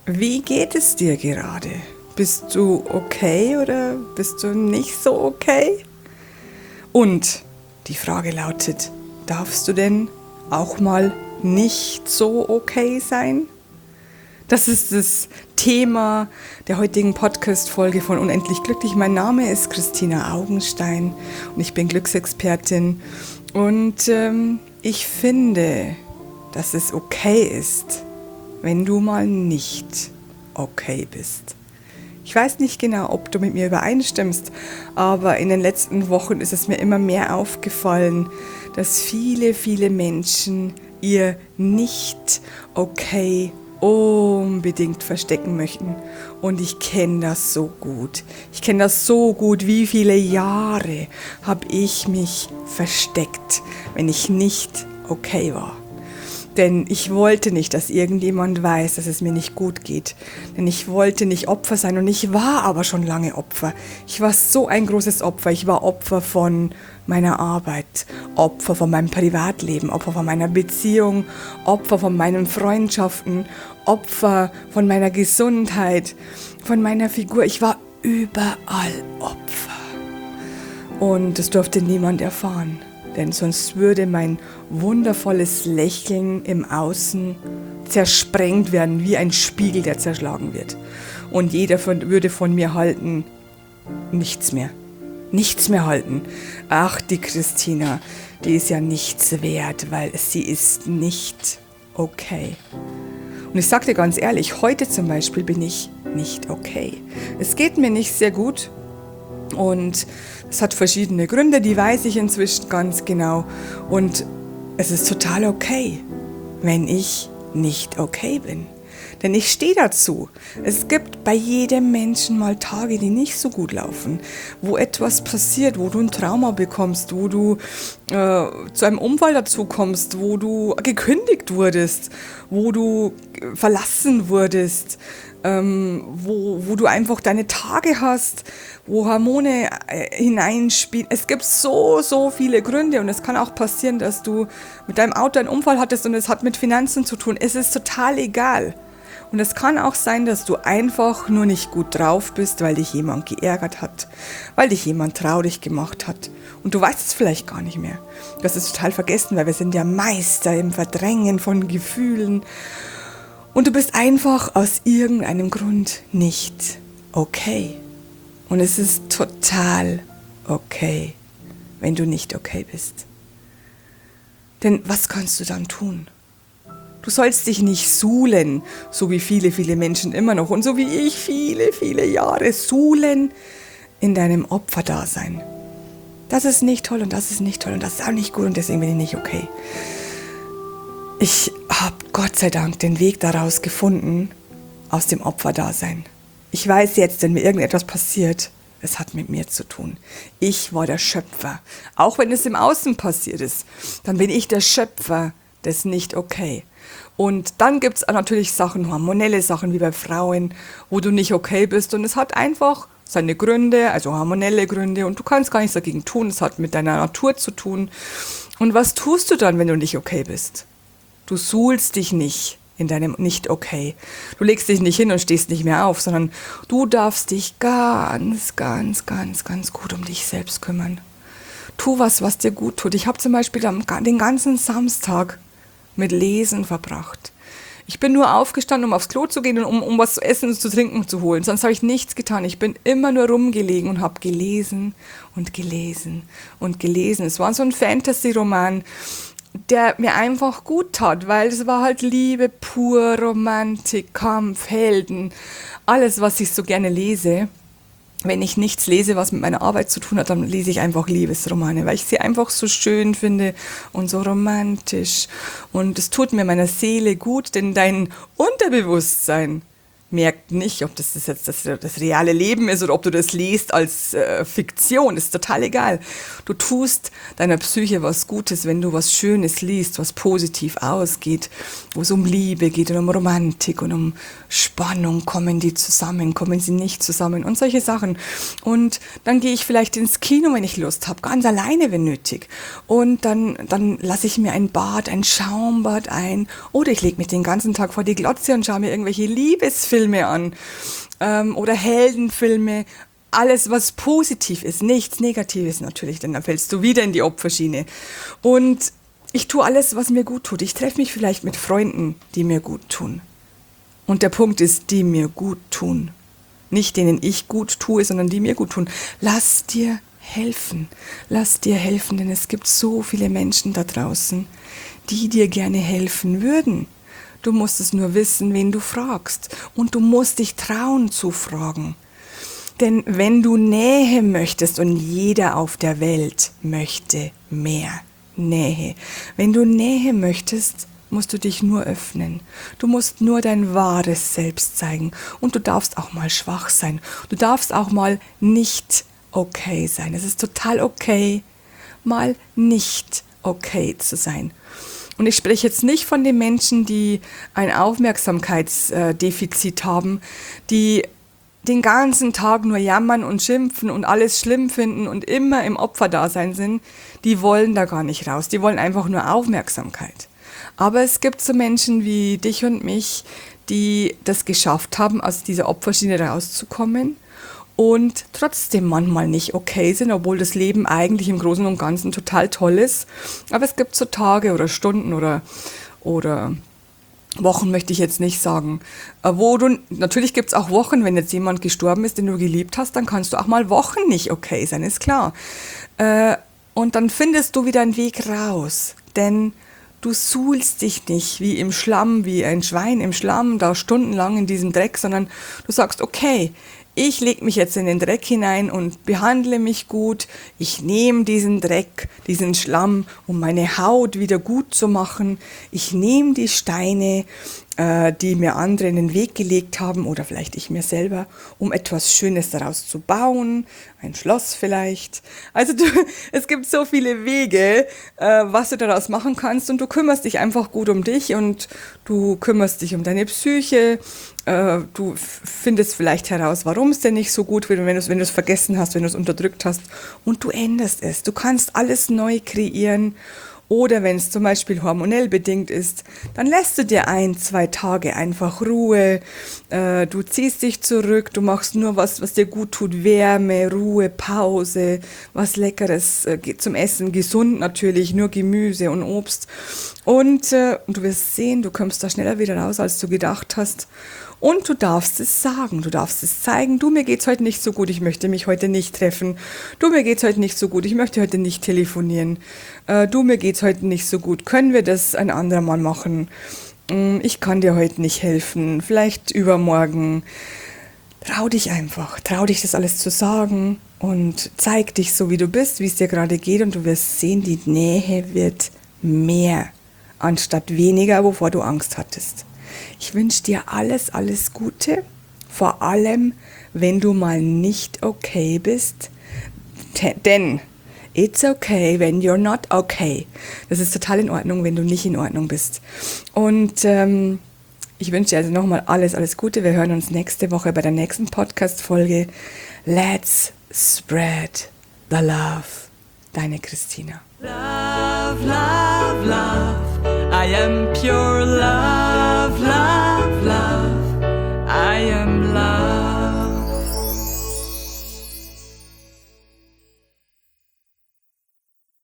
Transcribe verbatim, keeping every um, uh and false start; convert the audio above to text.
Wie geht es dir gerade? Bist du okay oder bist du nicht so okay? Und die Frage lautet, darfst du denn auch mal nicht so okay sein? Das ist das Thema der heutigen Podcast-Folge von Unendlich Glücklich. Mein Name ist Christina Augenstein und ich bin Glücksexpertin. Und ähm, ich finde, dass es okay ist, wenn du mal nicht okay bist. Ich weiß nicht genau, ob du mit mir übereinstimmst, aber in den letzten Wochen ist es mir immer mehr aufgefallen, dass viele, viele Menschen ihr nicht okay unbedingt verstecken möchten. Und ich kenne das so gut. Ich kenne das so gut. Wie viele Jahre habe ich mich versteckt, wenn ich nicht okay war? Denn ich wollte nicht, dass irgendjemand weiß, dass es mir nicht gut geht. Denn ich wollte nicht Opfer sein und ich war aber schon lange Opfer. Ich war so ein großes Opfer. Ich war Opfer von meiner Arbeit, Opfer von meinem Privatleben, Opfer von meiner Beziehung, Opfer von meinen Freundschaften, Opfer von meiner Gesundheit, von meiner Figur. Ich war überall Opfer. Und das durfte niemand erfahren. Denn sonst würde mein wundervolles Lächeln im Außen zersprengt werden, wie ein Spiegel, der zerschlagen wird. Und jeder von, würde von mir halten, nichts mehr. Nichts mehr halten. Ach, die Christina, die ist ja nichts wert, weil sie ist nicht okay. Und ich sage dir ganz ehrlich, heute zum Beispiel bin ich nicht okay. Es geht mir nicht sehr gut. Und es hat verschiedene Gründe, die weiß ich inzwischen ganz genau. Und es ist total okay, wenn ich nicht okay bin. Denn ich stehe dazu. Es gibt bei jedem Menschen mal Tage, die nicht so gut laufen, wo etwas passiert, wo du ein Trauma bekommst, wo du äh, zu einem Unfall dazu kommst, wo du gekündigt wurdest, wo du verlassen wurdest, ähm, wo, wo du einfach deine Tage hast, wo Hormone äh, hineinspielen. Es gibt so, so viele Gründe und es kann auch passieren, dass du mit deinem Auto einen Unfall hattest und es hat mit Finanzen zu tun. Es ist total egal. Und es kann auch sein, dass du einfach nur nicht gut drauf bist, weil dich jemand geärgert hat, weil dich jemand traurig gemacht hat. Und du weißt es vielleicht gar nicht mehr. Du hast es total vergessen, weil wir sind ja Meister im Verdrängen von Gefühlen. Und du bist einfach aus irgendeinem Grund nicht okay. Und es ist total okay, wenn du nicht okay bist. Denn was kannst du dann tun? Du sollst dich nicht suhlen, so wie viele, viele Menschen immer noch und so wie ich viele, viele Jahre suhlen in deinem Opferdasein. Das ist nicht toll und das ist nicht toll und das ist auch nicht gut und deswegen bin ich nicht okay. Ich habe Gott sei Dank den Weg daraus gefunden, aus dem Opferdasein. Ich weiß jetzt, wenn mir irgendetwas passiert, es hat mit mir zu tun. Ich war der Schöpfer. Auch wenn es im Außen passiert ist, dann bin ich der Schöpfer des Nicht-Okay. Und dann gibt es natürlich Sachen, hormonelle Sachen wie bei Frauen, wo du nicht okay bist. Und es hat einfach seine Gründe, also hormonelle Gründe. Und du kannst gar nichts dagegen tun. Es hat mit deiner Natur zu tun. Und was tust du dann, wenn du nicht okay bist? Du suhlst dich nicht in deinem Nicht-Okay. Du legst dich nicht hin und stehst nicht mehr auf, sondern du darfst dich ganz, ganz, ganz, ganz gut um dich selbst kümmern. Tu was, was dir gut tut. Ich habe zum Beispiel den ganzen Samstag mit Lesen verbracht. Ich bin nur aufgestanden, um aufs Klo zu gehen und um, um was zu essen und zu trinken zu holen. Sonst habe ich nichts getan. Ich bin immer nur rumgelegen und habe gelesen und gelesen und gelesen. Es war so ein Fantasy-Roman, der mir einfach gut tat, weil es war halt Liebe pur, Romantik, Kampf, Helden, alles, was ich so gerne lese. Wenn ich nichts lese, was mit meiner Arbeit zu tun hat, dann lese ich einfach Liebesromane, weil ich sie einfach so schön finde und so romantisch. Und es tut mir meiner Seele gut, denn dein Unterbewusstsein merkt nicht, ob das, das jetzt das, das reale Leben ist oder ob du das liest als äh, Fiktion, ist total egal. Du tust deiner Psyche was Gutes, wenn du was Schönes liest, was positiv ausgeht, wo es um Liebe geht und um Romantik und um Spannung, kommen die zusammen, kommen sie nicht zusammen und solche Sachen. Und dann gehe ich vielleicht ins Kino, wenn ich Lust habe, ganz alleine, wenn nötig. Und dann, dann lasse ich mir ein Bad, ein Schaumbad ein oder ich lege mich den ganzen Tag vor die Glotze und schaue mir irgendwelche Liebesfilme an ähm, oder Heldenfilme, alles was positiv ist, nichts Negatives natürlich, denn dann fällst du wieder in die Opferschiene. Und ich tue alles, was mir gut tut. Ich treffe mich vielleicht mit Freunden, die mir gut tun. Und der Punkt ist, die mir gut tun. Nicht denen ich gut tue, sondern die mir gut tun. Lass dir helfen. Lass dir helfen, denn es gibt so viele Menschen da draußen, die dir gerne helfen würden. Du musst es nur wissen, wen du fragst. Und du musst dich trauen zu fragen. Denn wenn du Nähe möchtest, und jeder auf der Welt möchte mehr Nähe. Wenn du Nähe möchtest, musst du dich nur öffnen. Du musst nur dein wahres Selbst zeigen. Und du darfst auch mal schwach sein. Du darfst auch mal nicht okay sein. Es ist total okay, mal nicht okay zu sein. Und ich spreche jetzt nicht von den Menschen, die ein Aufmerksamkeitsdefizit haben, die den ganzen Tag nur jammern und schimpfen und alles schlimm finden und immer im Opferdasein sind. Die wollen da gar nicht raus. Die wollen einfach nur Aufmerksamkeit. Aber es gibt so Menschen wie dich und mich, die das geschafft haben, aus dieser Opferschiene rauszukommen und trotzdem manchmal nicht okay sind, obwohl das Leben eigentlich im Großen und Ganzen total toll ist. Aber es gibt so Tage oder Stunden oder, oder Wochen, möchte ich jetzt nicht sagen, wo du, natürlich gibt es auch Wochen, wenn jetzt jemand gestorben ist, den du geliebt hast, dann kannst du auch mal Wochen nicht okay sein, ist klar. Und dann findest du wieder einen Weg raus, denn du suhlst dich nicht wie im Schlamm, wie ein Schwein im Schlamm, da stundenlang in diesem Dreck, sondern du sagst, okay, ich lege mich jetzt in den Dreck hinein und behandle mich gut. Ich nehme diesen Dreck, diesen Schlamm, um meine Haut wieder gut zu machen. Ich nehme die Steine, äh, die mir andere in den Weg gelegt haben oder vielleicht ich mir selber, um etwas Schönes daraus zu bauen. Ein Schloss vielleicht. Also du, es gibt so viele Wege, äh, was du daraus machen kannst und du kümmerst dich einfach gut um dich und du kümmerst dich um deine Psyche. Äh, du findest vielleicht heraus, warum es dir nicht so gut wird, wenn du es wenn du es vergessen hast, wenn du es unterdrückt hast und du änderst es. Du kannst alles neu kreieren. Oder wenn es zum Beispiel hormonell bedingt ist, dann lässt du dir ein, zwei Tage einfach Ruhe, äh, du ziehst dich zurück, du machst nur was, was dir gut tut, Wärme, Ruhe, Pause, was Leckeres äh, zum Essen, gesund natürlich, nur Gemüse und Obst. Und äh, du wirst sehen, du kommst da schneller wieder raus, als du gedacht hast. Und du darfst es sagen, du darfst es zeigen, du, mir geht's heute nicht so gut, ich möchte mich heute nicht treffen. Du, mir geht's heute nicht so gut, ich möchte heute nicht telefonieren. Äh, du, mir geht's heute nicht so gut, können wir das ein anderer Mal machen? Mm, ich kann dir heute nicht helfen, vielleicht übermorgen. Trau dich einfach, trau dich das alles zu sagen und zeig dich so, wie du bist, wie es dir gerade geht und du wirst sehen, die Nähe wird mehr, anstatt weniger, wovor du Angst hattest. Ich wünsche dir alles, alles Gute, vor allem, wenn du mal nicht okay bist, denn it's okay when you're not okay. Das ist total in Ordnung, wenn du nicht in Ordnung bist. Und ähm, ich wünsche dir also nochmal alles, alles Gute. Wir hören uns nächste Woche bei der nächsten Podcast-Folge. Let's spread the love. Deine Christina. Love, love, love, I am pure